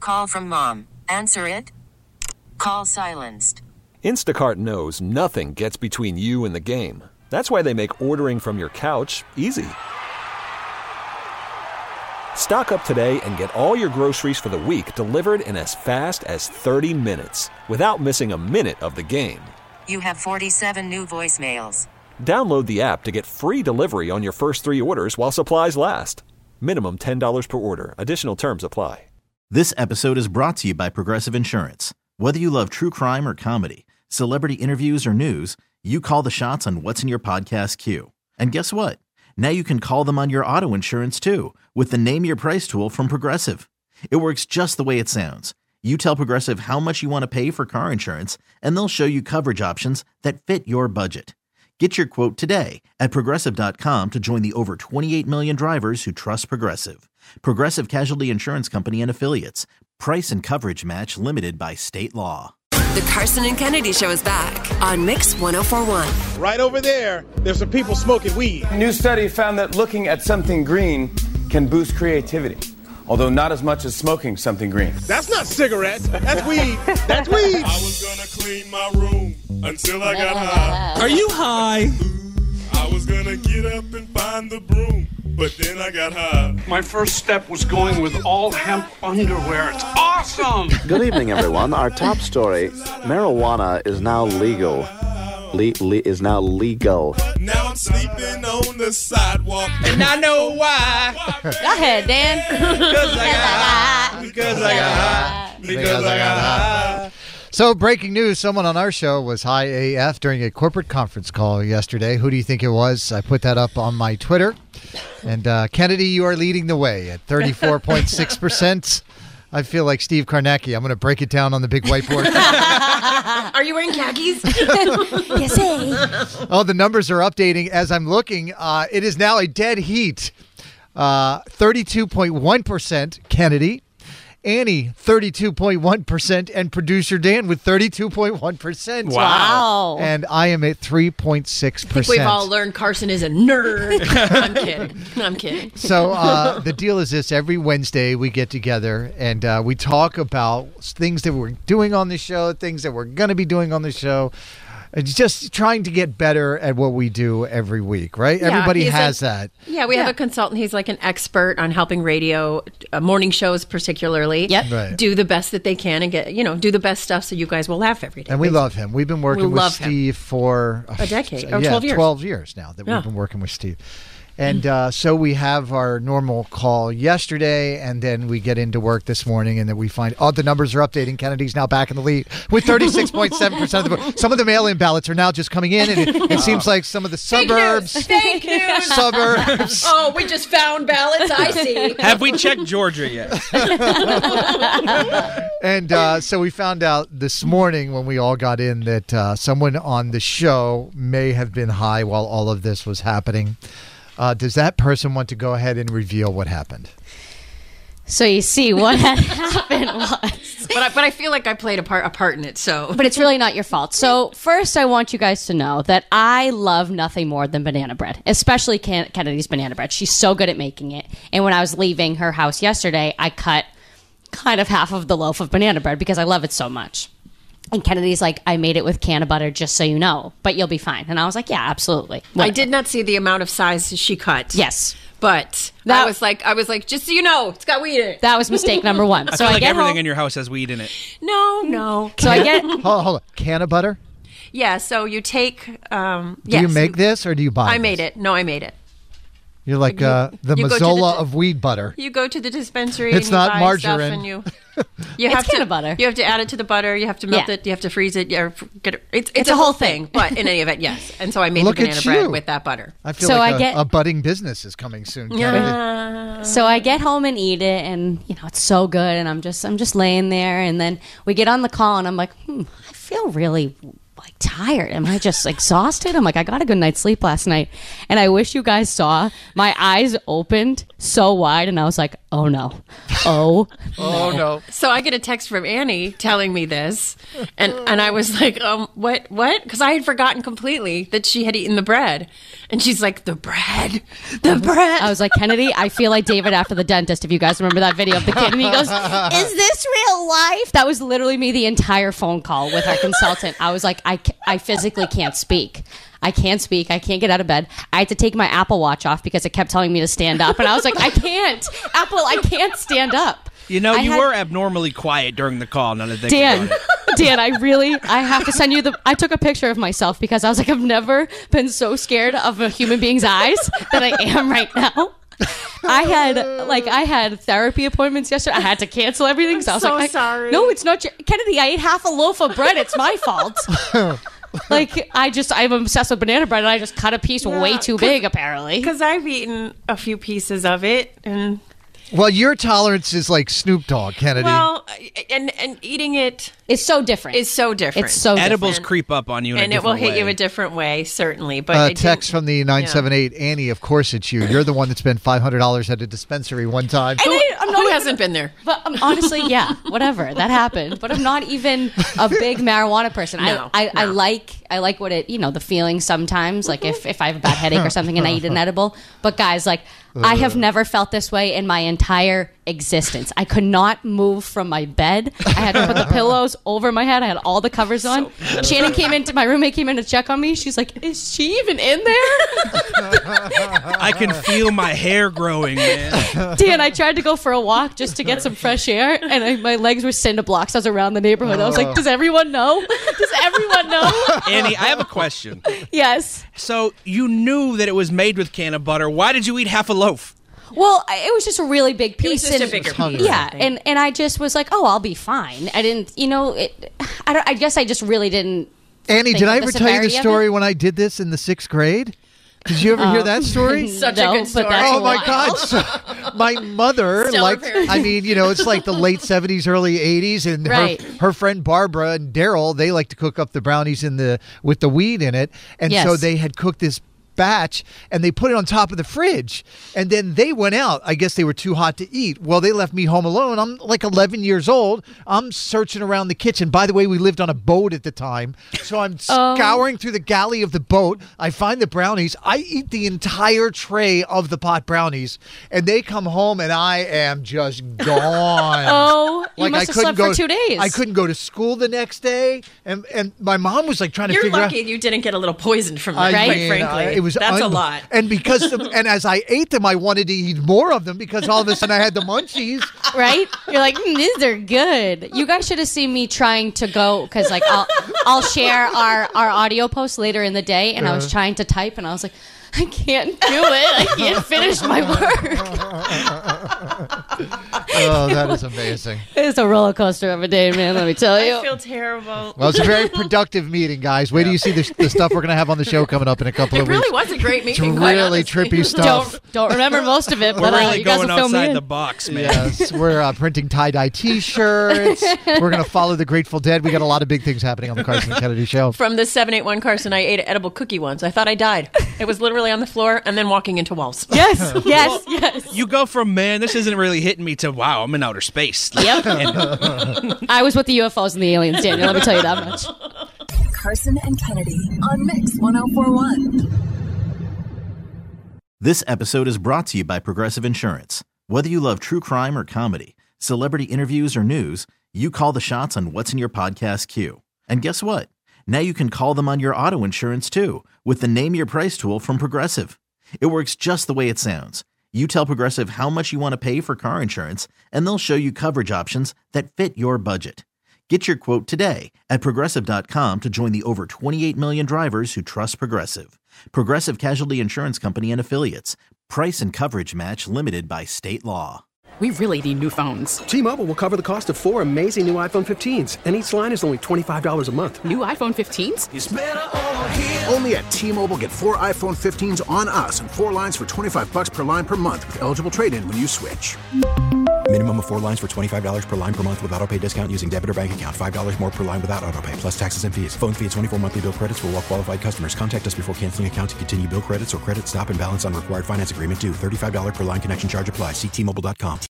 call from mom. Answer it. Call silenced. Instacart knows nothing gets between you and the game. That's why they make ordering from your couch easy. Stock up today and get all your groceries for the week delivered in as fast as 30 minutes without missing a minute of the game. You have 47 new voicemails. Download the app to get free delivery on your first 3 orders while supplies last. Minimum $10 per order. Additional terms apply. This episode is brought to you by Progressive Insurance. Whether you love true crime or comedy, celebrity interviews or news, you call the shots on what's in your podcast queue. And guess what? Now you can call them on your auto insurance too with the Name Your Price tool from Progressive. It works just the way it sounds. You tell Progressive how much you want to pay for car insurance, and they'll show you coverage options that fit your budget. Get your quote today at Progressive.com to join the over 28 million drivers who trust Progressive. Progressive Casualty Insurance Company and Affiliates. Price and coverage match limited by state law. The Carson and Kennedy Show is back on Mix 104.1. Right over there's some people smoking weed. A new study found that looking at something green can boost creativity, although not as much as smoking something green. That's not cigarettes. That's weed. That's weed. I was gonna clean my room until I got high. Are you high? I was gonna get up and find the broom, but then I got high. My first step was going with all hemp underwear. It's awesome! Good evening, everyone. Our top story, marijuana is now legal. Is now legal. Now I'm sleeping on the sidewalk, And I know why. Go ahead, Dan. Because I got high. So, breaking news, someone on our show was high AF during a corporate conference call yesterday. Who do you think it was? I put that up on my Twitter. And Kennedy, you are leading the way at 34.6%. I feel like Steve Karnacki. I'm going to break it down on the big whiteboard. Are you wearing khakis? Yes, Oh, the numbers are updating as I'm looking. It is now a dead heat. 32.1% Kennedy. Annie, 32.1%, and producer Dan with 32.1%. Wow. And I am at 3.6%. I think we've all learned Carson is a nerd. I'm kidding. So the deal is this. Every Wednesday we get together and we talk about things that we're doing on the show, things that we're going to be doing on the show. It's just trying to get better at what we do every week, right? Yeah, Everybody has that. Yeah, we have a consultant. He's like an expert on helping radio, morning shows particularly, Right. do the best that they can and get, do the best stuff so you guys will laugh every day. And we love him. We've been working with Steve for a decade, 12 years. 12 years now that we've been working with Steve. And so we have our normal call yesterday, and then we get into work this morning, and then we find, the numbers are updating. Kennedy's now back in the lead with 36.7% of the vote. Some of the mail-in ballots are now just coming in, and it seems like some of the suburbs. Fake news. Suburbs. Oh, we just found ballots. I see. Have we checked Georgia yet? And so we found out this morning when we all got in that someone on the show may have been high while all of this was happening. Does that person want to go ahead and reveal what happened? So you see, what had happened was... But I feel like I played a part in it, so... But it's really not your fault. So first, I want you guys to know that I love nothing more than banana bread, especially Kennedy's banana bread. She's so good at making it. And when I was leaving her house yesterday, I cut kind of half of the loaf of banana bread because I love it so much. And Kennedy's like, I made it with can of butter just so you know, but you'll be fine. And I was like, yeah, absolutely. Whatever. I did not see the amount of size she cut. Yes. But I was like, just so you know, it's got weed in it. That was mistake number one. I so feel like get everything home. in your house has weed in it. No. So I get... Hold on. Can of butter? Yeah, so you take... Do you make this or do you buy I made it. No, I made it. You're like the Mazzola of weed butter. You go to the dispensary It's and you not buy margarine. stuff and you have It's can of butter. You have to add it to the butter. You have to melt it. You have to freeze it. It's a whole thing. But in any event, yes. And so I made the banana bread with that butter. I feel like a budding business is coming soon. So I get home and eat it, and it's so good, and I'm just laying there, and then we get on the call, and I'm like, I feel really tired. Am I just exhausted? I'm like, I got a good night's sleep last night, and I wish you guys saw my eyes opened so wide, and I was like, oh no. Oh no. So I get a text from Annie telling me this, and I was like, what? Because I had forgotten completely that she had eaten the bread, and she's like, the bread. I was like, Kennedy, I feel like David after the dentist. If you guys remember that video of the kid, and he goes, "Is this real life?" That was literally me the entire phone call with our consultant. I was like, I physically can't speak. I can't speak. I can't get out of bed. I had to take my Apple Watch off because it kept telling me to stand up. And I was like, I can't. Apple, I can't stand up. You know, you were abnormally quiet during the call. None of the Dan, I have to send you I took a picture of myself because I was like, I've never been so scared of a human being's eyes that I am right now. I had therapy appointments yesterday. I had to cancel everything. So I was like, sorry. No, it's not Kennedy, I ate half a loaf of bread. It's my fault. Like, I'm obsessed with banana bread, and I just cut a piece way too big, apparently. Because I've eaten a few pieces of it, and... Well, your tolerance is like Snoop Dogg, Kennedy. Well, and eating it... It's so different. It's so different. It's so Edibles different. creep up on you in a and it different will way. hit you a different way, certainly. But text from the 978, Annie, of course it's you. You're the one that spent $500 at a dispensary one time. And who hasn't been there? But honestly, yeah, whatever. That happened. But I'm not even a big marijuana person. No. I like what it, the feeling sometimes, like if I have a bad headache or something and I eat an edible. But guys, like, I have never felt this way in my entire existence. I could not move from my bed. I had to put the pillows over my head. I had all the covers on. Shannon my roommate came in to check on me. She's like, is she even in there? I can feel my hair growing, man. Dan, I tried to go for a walk just to get some fresh air, and my legs were cinder blocks. I was around the neighborhood. I was like, does everyone know? Does everyone know? Annie, I have a question. Yes. So you knew that it was made with can of butter. Why did you eat half a loaf? Well, it was just a really big piece. It was just a bigger piece. Yeah, and I just was like, oh, I'll be fine. I didn't, I guess I just really didn't. Annie, did I ever tell you the story when I did this in the 6th grade? Did you ever hear that story? Such a good story. Oh my God! So, my mother, it's like the late 70s, early 80s, and her friend Barbara and Daryl, they like to cook up the brownies with the weed in it, and so they had cooked this batch and they put it on top of the fridge, and then they went out. I guess they were too hot to eat. Well, they left me home alone. I'm like 11 years old. I'm searching around the kitchen. By the way, we lived on a boat at the time, so I'm scouring through the galley of the boat. I find the brownies. I eat the entire tray of the pot brownies, and they come home and I am just gone. You must have slept for 2 days. I couldn't go to school the next day, and my mom was like trying to figure out. You're lucky you didn't get a little poisoned from that, quite frankly. That's a lot. And and as I ate them, I wanted to eat more of them because all of a sudden I had the munchies. Right? You're like, these are good. You guys should have seen me trying to go, because like I'll share our audio post later in the day, and I was trying to type, and I was like, I can't do it. I can't finish my work. Oh, that is amazing. It's a roller coaster of a day, man, let me tell you. I feel terrible. Well, it's a very productive meeting, guys. Wait till you see the stuff we're going to have on the show coming up in a couple of weeks. It really was a great meeting. It's really trippy stuff. Don't remember most of it, but we're really you guys going will fill me outside in. the box, man. Yes, we're printing tie-dye T-shirts. We're going to follow the Grateful Dead. We got a lot of big things happening on the Carson and Kennedy Show. From the 781 Carson, I ate an edible cookie once. I thought I died. It was literally on the floor and then walking into walls. Yes, yes. You go from, man, this isn't really hitting me, to, wow, I'm in outer space. Yep. I was with the UFOs and the aliens, Daniel. Let me tell you that much. Carson and Kennedy on Mix 104.1. This episode is brought to you by Progressive Insurance. Whether you love true crime or comedy, celebrity interviews or news, you call the shots on what's in your podcast queue. And guess what? Now you can call them on your auto insurance too with the Name Your Price tool from Progressive. It works just the way it sounds. You tell Progressive how much you want to pay for car insurance, and they'll show you coverage options that fit your budget. Get your quote today at Progressive.com to join the over 28 million drivers who trust Progressive. Progressive Casualty Insurance Company and Affiliates. Price and coverage match limited by state law. We really need new phones. T-Mobile will cover the cost of 4 amazing new iPhone 15s, and each line is only $25 a month. New iPhone 15s? It's better over here. Only at T-Mobile, get 4 iPhone 15s on us and 4 lines for $25 per line per month with eligible trade-in when you switch. Minimum of 4 lines for $25 per line per month with autopay discount using debit or bank account. $5 more per line without autopay, plus taxes and fees. Phone fee at 24 monthly bill credits for well-qualified customers. Contact us before canceling account to continue bill credits or credit stop and balance on required finance agreement due. $35 per line connection charge applies. See T-Mobile.com.